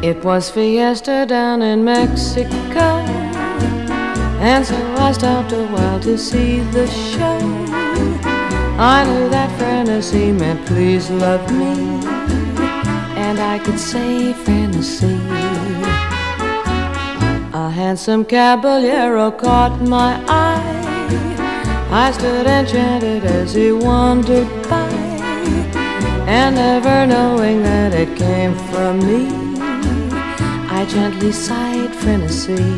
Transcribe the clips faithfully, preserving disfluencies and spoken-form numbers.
It was fiesta down in Mexico, and so I stopped a while to see the show. I knew that Frenesy meant please love me, and I could say Frenesy. A handsome caballero caught my eye. I stood enchanted as he wandered by, and never knowing that it came from me, I gently sighed Frenesy.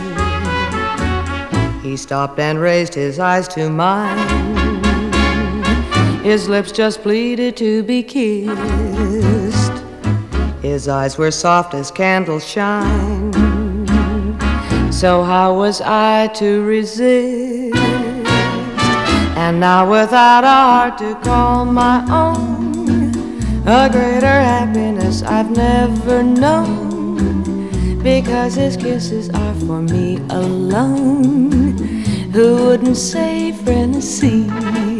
He stopped and raised his eyes to mine. His lips just pleaded to be kissed. His eyes were soft as candle shine. So how was I to resist? And now without a heart to call my own, a greater happiness I've never known, because his kisses are for me alone. Who wouldn't say Frenesy?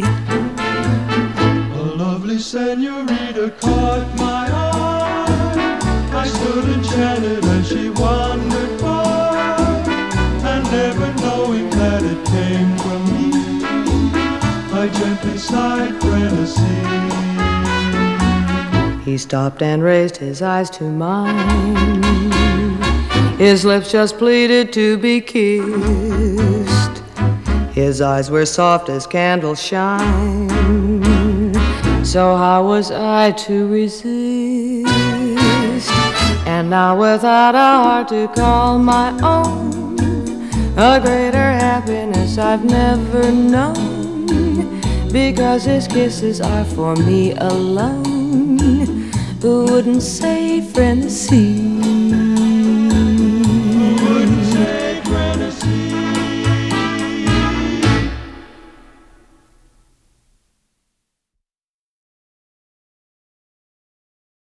A lovely senorita caught my eye. I stood enchanted as she wandered by, and never knowing that it came from me, I gently sighed Frenesy. He stopped and raised his eyes to mine. His lips just pleaded to be kissed. His eyes were soft as candle shine. So how was I to resist? And now without a heart to call my own, a greater happiness I've never known, because his kisses are for me alone. Who wouldn't say Frenesy?